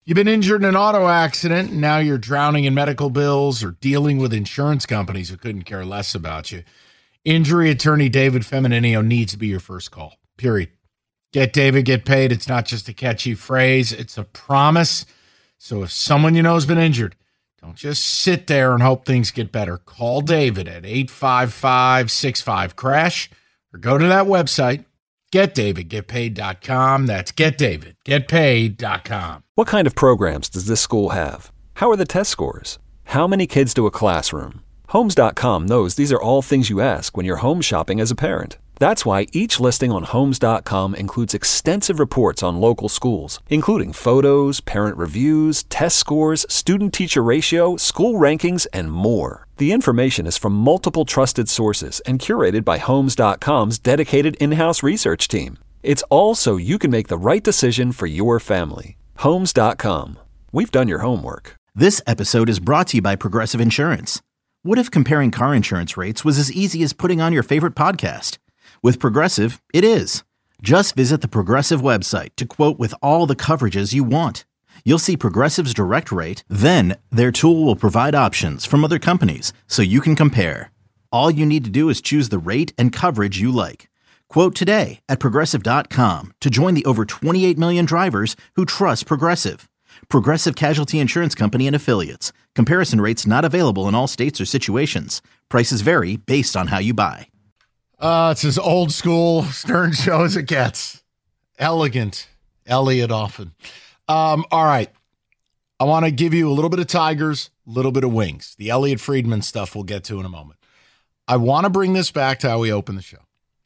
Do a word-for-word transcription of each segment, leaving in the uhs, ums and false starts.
You've been injured in an auto accident, and now you're drowning in medical bills or dealing with insurance companies who couldn't care less about you. Injury attorney David Femininio needs to be your first call, period. Get David, get paid. It's not just a catchy phrase. It's a promise. So if someone you know has been injured, don't just sit there and hope things get better. Call David at eight five five, six five, crash or go to that website, get david get paid dot com. That's get david get paid dot com. What kind of programs does this school have? How are the test scores? How many kids do a classroom? Homes dot com knows these are all things you ask when you're home shopping as a parent. That's why each listing on Homes dot com includes extensive reports on local schools, including photos, parent reviews, test scores, student-teacher ratio, school rankings, and more. The information is from multiple trusted sources and curated by Homes dot com's dedicated in-house research team. It's all so you can make the right decision for your family. Homes dot com. We've done your homework. This episode is brought to you by Progressive Insurance. What if comparing car insurance rates was as easy as putting on your favorite podcast? With Progressive, it is. Just visit the Progressive website to quote with all the coverages you want. You'll see Progressive's direct rate, then their tool will provide options from other companies so you can compare. All you need to do is choose the rate and coverage you like. Quote today at progressive dot com to join the over twenty-eight million drivers who trust Progressive. Progressive Casualty Insurance Company and Affiliates. Comparison rates not available in all states or situations. Prices vary based on how you buy. Uh, it's as old school Stern show as it gets. Elegant. Elliot often. Um, all right. I want to give you a little bit of Tigers, a little bit of Wings. The Elliot Friedman stuff we'll get to in a moment. I want to bring this back to how we opened the show.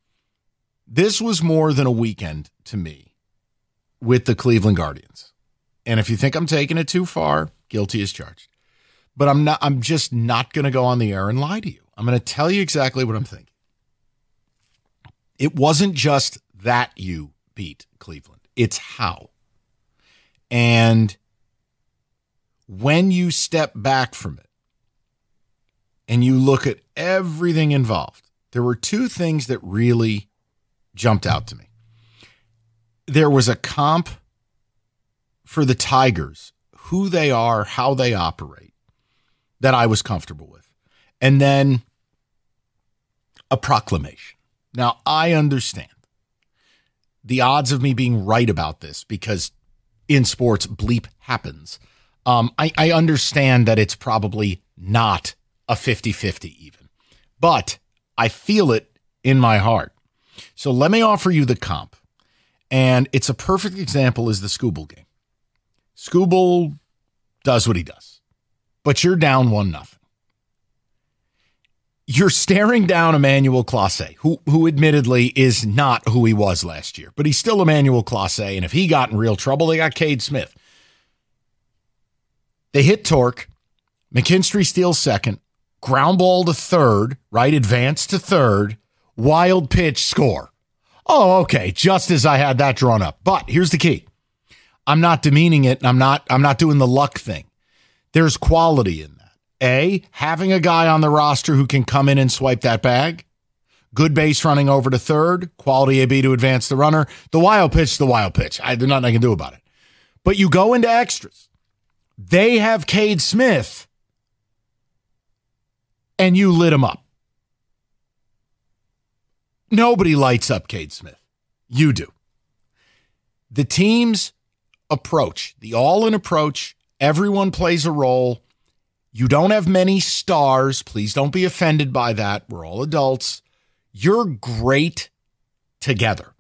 This was more than a weekend to me with the Cleveland Guardians. And if you think I'm taking it too far, guilty as charged. But I'm not, I'm just not going to go on the air and lie to you. I'm going to tell you exactly what I'm thinking. It wasn't just that you beat Cleveland. It's how. And when you step back from it and you look at everything involved, there were two things that really jumped out to me. There was a comp for the Tigers, who they are, how they operate, that I was comfortable with. And then a proclamation. Now, I understand the odds of me being right about this because in sports, bleep happens. Um, I, I understand that it's probably not a fifty-fifty even, but I feel it in my heart. So let me offer you the comp. And it's a perfect example is the Skubal game. Skubal does what he does, but you're down one nothing. You're staring down Emmanuel Clase, who who admittedly is not who he was last year, but he's still Emmanuel Clase, and if he got in real trouble, they got Cade Smith. They hit Torque, McKinstry steals second, ground ball to third, right, advance to third, wild pitch, score. Oh, okay, just as I had that drawn up. But here's the key. I'm not demeaning it, and I'm not I'm not doing the luck thing. There's quality in that. A, having a guy on the roster who can come in and swipe that bag. Good base running over to third. Quality A B to advance the runner. The wild pitch, the wild pitch. I, there's nothing I can do about it. But you go into extras. They have Cade Smith, and you lit him up. Nobody lights up Cade Smith. You do. The team's approach, the all-in approach, everyone plays a role. You don't have many stars. Please don't be offended by that. We're all adults. You're great together.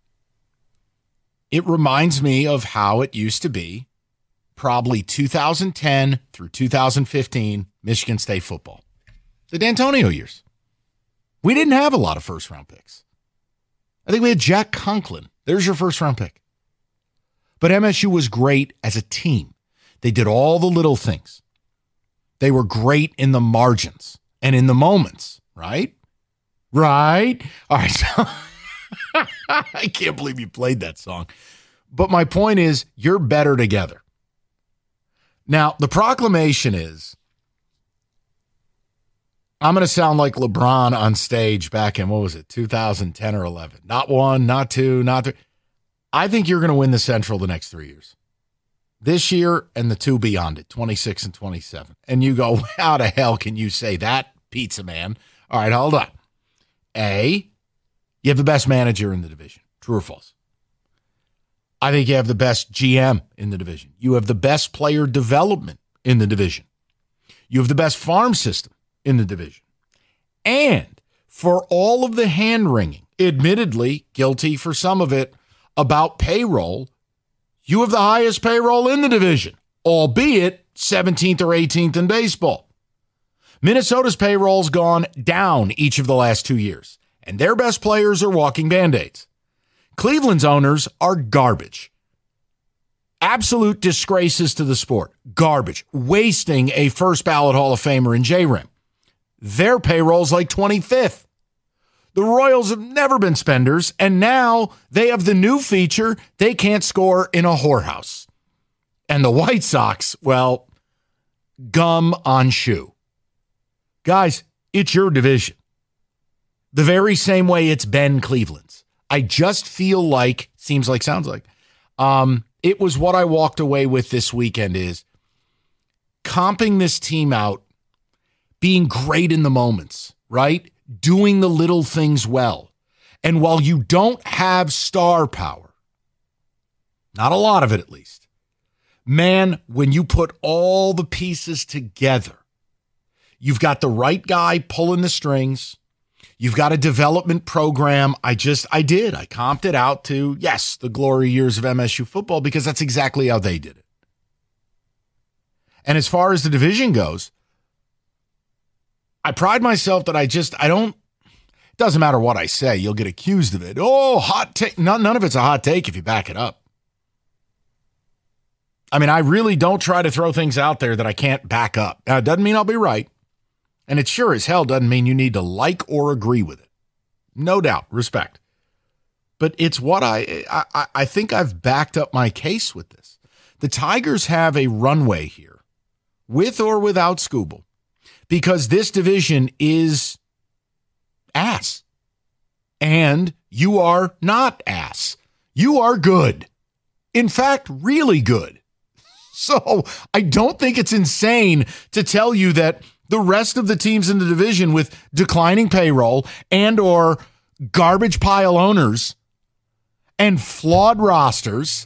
It reminds me of how it used to be probably two thousand ten through two thousand fifteen Michigan State football. The D'Antonio years. We didn't have a lot of first-round picks. I think we had Jack Conklin. There's your first-round pick. But M S U was great as a team. They did all the little things. They were great in the margins and in the moments, right? Right? All right. So I can't believe you played that song. But my point is, you're better together. Now, the proclamation is, I'm going to sound like LeBron on stage back in, what was it, two thousand ten or eleven. Not one, not two, not three. I think you're going to win the Central the next three years. this year and the two beyond it, twenty-six and twenty-seven. And you go, how the hell can you say that, Pizza Man? All right, hold on. A, you have the best manager in the division. True or false? I think you have the best G M in the division. You have the best player development in the division. You have the best farm system in the division. And for all of the hand-wringing, admittedly guilty for some of it, about payroll, you have the highest payroll in the division, albeit seventeenth or eighteenth in baseball. Minnesota's payroll's gone down each of the last two years, and their best players are walking Band-Aids. Cleveland's owners are garbage. Absolute disgraces to the sport. Garbage. Wasting a first ballot Hall of Famer in J-Rim. Their payroll's like twenty-fifth. The Royals have never been spenders, and now they have the new feature, they can't score in a whorehouse. And the White Sox, well, gum on shoe. Guys, it's your division. The very same way it's been Cleveland's. I just feel like, seems like, sounds like, um, it was what I walked away with this weekend is comping this team out, being great in the moments, right? Doing the little things well. And while you don't have star power, not a lot of it at least, man, when you put all the pieces together, you've got the right guy pulling the strings. You've got a development program. I just, I did. I comped it out to, yes, the glory years of M S U football because that's exactly how they did it. And as far as the division goes, I pride myself that I just, I don't, it doesn't matter what I say, you'll get accused of it. Oh, hot take. None, none of it's a hot take if you back it up. I mean, I really don't try to throw things out there that I can't back up. Now, it doesn't mean I'll be right. And it sure as hell doesn't mean you need to like or agree with it. No doubt, respect. But it's what I, I, I think I've backed up my case with this. The Tigers have a runway here, with or without Skubal, because this division is ass. And you are not ass. You are good. In fact, really good. So I don't think it's insane to tell you that the rest of the teams in the division with declining payroll and or garbage pile owners and flawed rosters,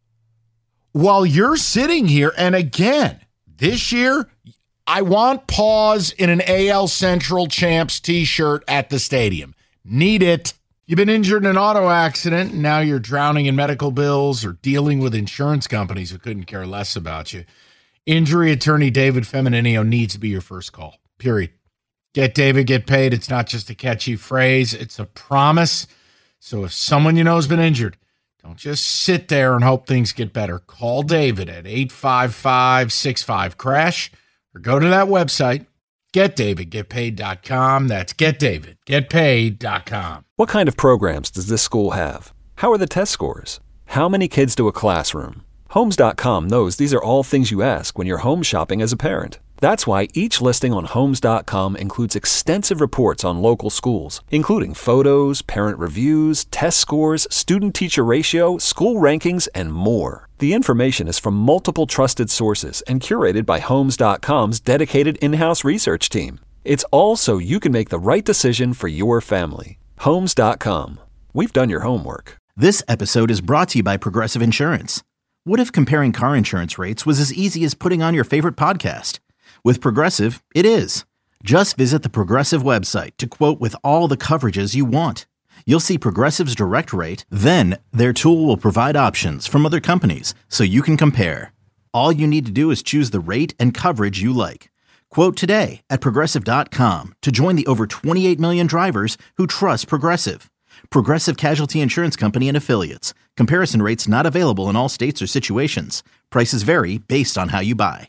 while you're sitting here, and again, this year, I want pause in an A L Central Champs t-shirt at the stadium. Need it. You've been injured in an auto accident, and now you're drowning in medical bills or dealing with insurance companies who couldn't care less about you. Injury attorney David Femininio needs to be your first call, period. Get David, get paid. It's not just a catchy phrase. It's a promise. So if someone you know has been injured, don't just sit there and hope things get better. Call David at eight five five, six five, crash or go to that website, get david get paid dot com. That's get david get paid dot com. What kind of programs does this school have? How are the test scores? How many kids do a classroom? Homes dot com knows these are all things you ask when you're home shopping as a parent. That's why each listing on Homes dot com includes extensive reports on local schools, including photos, parent reviews, test scores, student-teacher ratio, school rankings, and more. The information is from multiple trusted sources and curated by Homes dot com's dedicated in-house research team. It's all so you can make the right decision for your family. Homes dot com. We've done your homework. This episode is brought to you by Progressive Insurance. What if comparing car insurance rates was as easy as putting on your favorite podcast? With Progressive, it is. Just visit the Progressive website to quote with all the coverages you want. You'll see Progressive's direct rate, then their tool will provide options from other companies so you can compare. All you need to do is choose the rate and coverage you like. Quote today at Progressive dot com to join the over twenty-eight million drivers who trust Progressive. Progressive Casualty Insurance Company and Affiliates. Comparison rates not available in all states or situations. Prices vary based on how you buy.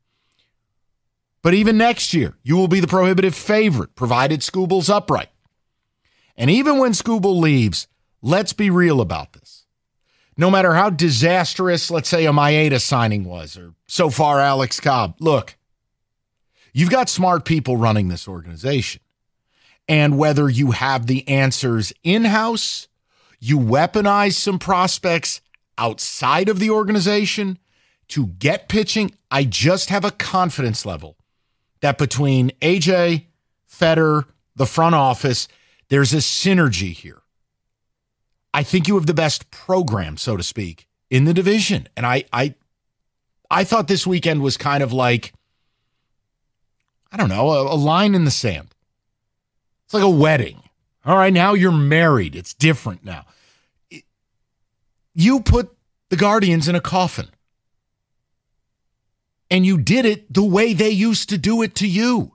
But even next year, you will be the prohibitive favorite, provided Skubal's upright. And even when Skubal leaves, let's be real about this. No matter how disastrous, let's say, a Maeda signing was, or so far Alex Cobb, look, you've got smart people running this organization. And whether you have the answers in-house, you weaponize some prospects outside of the organization, to get pitching, I just have a confidence level that between A J, Fetter, the front office, there's a synergy here. I think you have the best program, so to speak, in the division. And I I I thought this weekend was kind of like, I don't know, a, a line in the sand. It's like a wedding. All right, now you're married. It's different now. It, you put the Guardians in a coffin. And you did it the way they used to do it to you.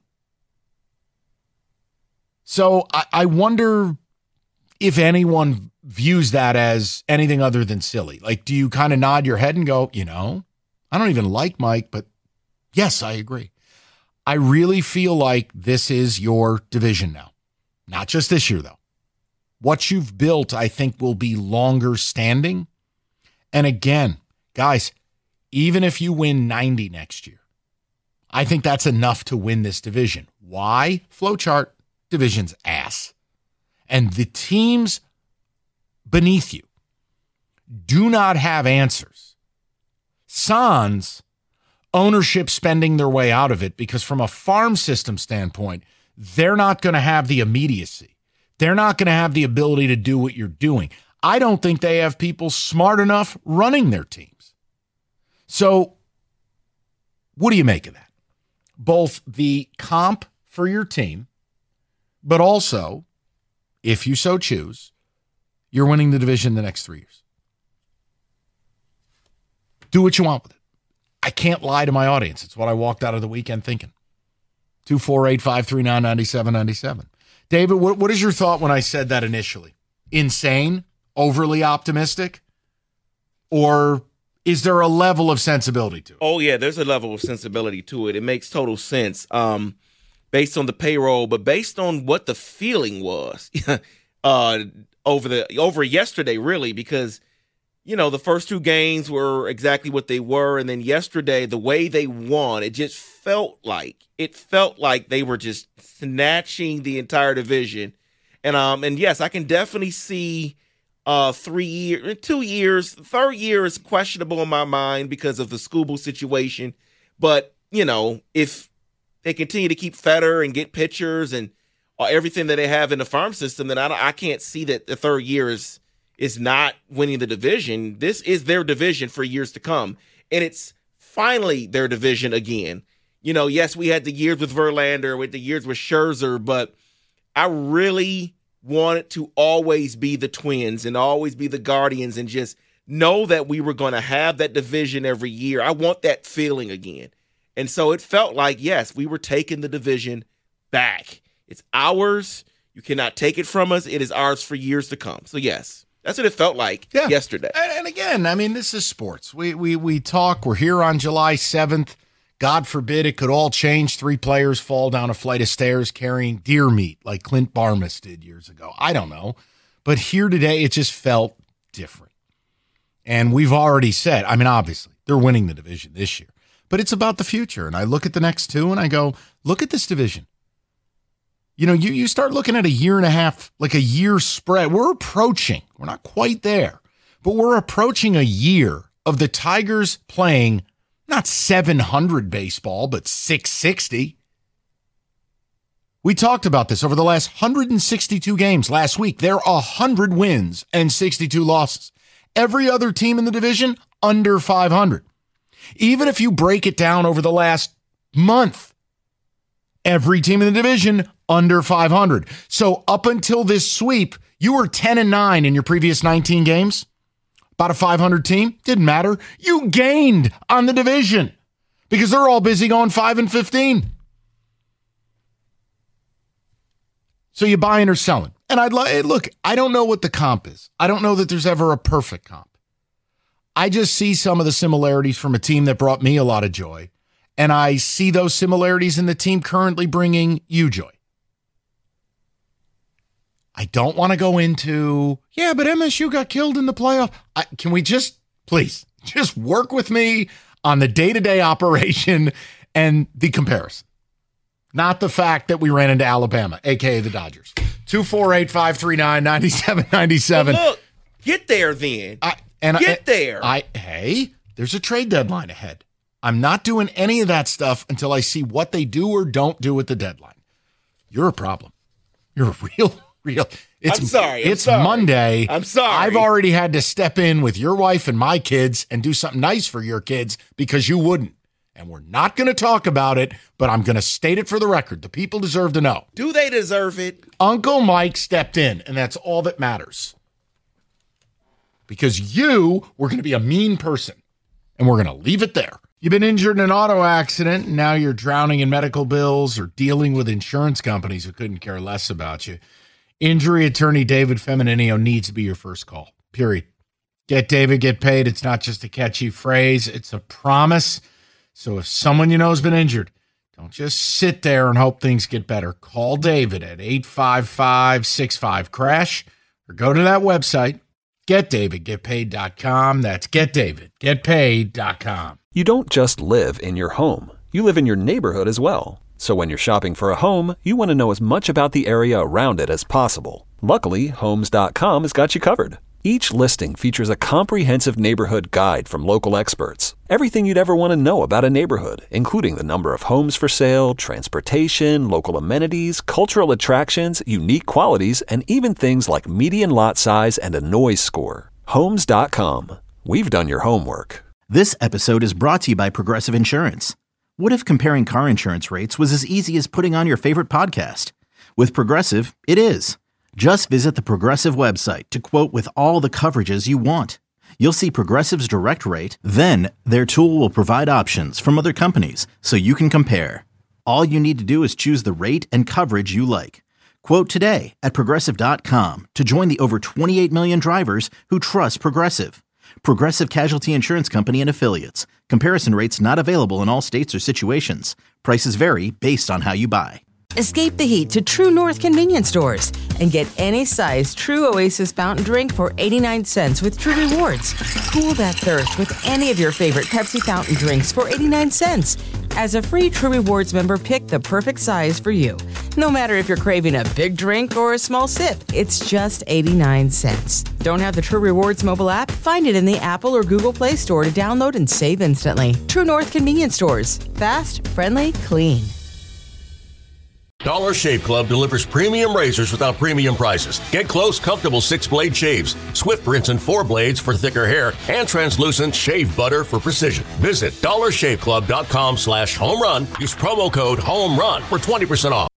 So I, I wonder if anyone views that as anything other than silly. Like, do you kind of nod your head and go, you know, I don't even like Mike, but yes, I agree. I really feel like this is your division now. Not just this year, though. What you've built, I think, will be longer standing. And again, guys, even if you win ninety next year, I think that's enough to win this division. Why? Flowchart, division's ass. And the teams beneath you do not have answers. Sans, ownership spending their way out of it because from a farm system standpoint, they're not going to have the immediacy. They're not going to have the ability to do what you're doing. I don't think they have people smart enough running their teams. So what do you make of that? Both the comp for your team, but also, if you so choose, you're winning the division the next three years. Do what you want with it. I can't lie to my audience. It's what I walked out of the weekend thinking. two four eight, five three nine, nine seven nine seven. David, what, what is your thought when I said that initially? Insane? Overly optimistic? Or is there a level of sensibility to it? Oh, yeah, there's a level of sensibility to it. It makes total sense um, based on the payroll, but based on what the feeling was uh, over the over yesterday, really, because, you know, the first two games were exactly what they were, and then yesterday, the way they won, it just felt like, it felt like they were just snatching the entire division. And, um, and yes, I can definitely see Uh, three years, two years, third year is questionable in my mind because of the Scooble situation. But, you know, if they continue to keep Fetter and get pitchers and uh, everything that they have in the farm system, then I, I can't see that the third year is, is not winning the division. This is their division for years to come. And it's finally their division again. You know, yes, we had the years with Verlander, with the years with Scherzer, but I really wanted to always be the Twins and always be the Guardians and just know that we were going to have that division every year. I want that feeling again. And so it felt like, yes, we were taking the division back. It's ours. You cannot take it from us. It is ours for years to come. So, yes, that's what it felt like yeah. yesterday. And, and again, I mean, this is sports. We, we, we talk. We're here on July seventh. God forbid it could all change. Three players fall down a flight of stairs carrying deer meat like Clint Barmas did years ago. I don't know. But here today, it just felt different. And we've already said, I mean, obviously, they're winning the division this year. But it's about the future. And I look at the next two and I go, look at this division. You know, you, you start looking at a year and a half, like a year spread. We're approaching. We're not quite there. But we're approaching a year of the Tigers playing not seven hundred baseball, but six sixty. We talked about this over the last one hundred sixty-two games last week. There are one hundred wins and sixty-two losses. Every other team in the division, under five hundred. Even if you break it down over the last month, every team in the division, under five hundred. So up until this sweep, you were ten and nine in your previous nineteen games. About a five hundred team, didn't matter. You gained on the division because they're all busy going five and fifteen. So you buying or selling. And I'd like, look, I don't know what the comp is. I don't know that there's ever a perfect comp. I just see some of the similarities from a team that brought me a lot of joy. And I see those similarities in the team currently bringing you joy. I don't want to go into, yeah, but M S U got killed in the playoff. I, can we just, please, just work with me on the day-to-day operation and the comparison? Not the fact that we ran into Alabama, a k a the Dodgers. two four eight, five three nine, nine seven nine seven. Well, look, get there then. I, and get I, there. I Hey, There's a trade deadline ahead. I'm not doing any of that stuff until I see what they do or don't do at the deadline. You're a problem. You're a real, real. It's, I'm sorry. I'm it's sorry. Monday. I'm sorry. I've already had to step in with your wife and my kids and do something nice for your kids because you wouldn't. And we're not going to talk about it, but I'm going to state it for the record. The people deserve to know. Do they deserve it? Uncle Mike stepped in, and that's all that matters. Because you were going to be a mean person, and we're going to leave it there. You've been injured in an auto accident, and now you're drowning in medical bills or dealing with insurance companies who couldn't care less about you. Injury attorney David Femininio needs to be your first call, period. Get David, get paid. It's not just a catchy phrase. It's a promise. So if someone you know has been injured, don't just sit there and hope things get better. Call David at eight five five, six five, crash or go to that website, get david get paid dot com. That's get david get paid dot com. You don't just live in your home. You live in your neighborhood as well. So when you're shopping for a home, you want to know as much about the area around it as possible. Luckily, homes dot com has got you covered. Each listing features a comprehensive neighborhood guide from local experts. Everything you'd ever want to know about a neighborhood, including the number of homes for sale, transportation, local amenities, cultural attractions, unique qualities, and even things like median lot size and a noise score. homes dot com. We've done your homework. This episode is brought to you by Progressive Insurance. What if comparing car insurance rates was as easy as putting on your favorite podcast? With Progressive, it is. Just visit the Progressive website to quote with all the coverages you want. You'll see Progressive's direct rate, then their tool will provide options from other companies so you can compare. All you need to do is choose the rate and coverage you like. Quote today at progressive dot com to join the over twenty-eight million drivers who trust Progressive. Progressive Casualty Insurance Company and Affiliates. Comparison rates not available in all states or situations. Prices vary based on how you buy. Escape the heat to True North convenience stores and get any size True Oasis fountain drink for eighty-nine cents with True Rewards. Cool that thirst with any of your favorite Pepsi fountain drinks for eighty-nine cents. As a free True Rewards member, pick the perfect size for you. No matter if you're craving a big drink or a small sip, it's just eighty-nine cents. Don't have the True Rewards mobile app? Find it in the Apple or Google Play Store to download and save instantly. True North convenience stores. Fast, friendly, clean. Dollar Shave Club delivers premium razors without premium prices. Get close, comfortable six-blade shaves, swift rinse and four blades for thicker hair, and translucent shave butter for precision. Visit dollar shave club dot com slash home run. Use promo code HOME RUN for twenty percent off.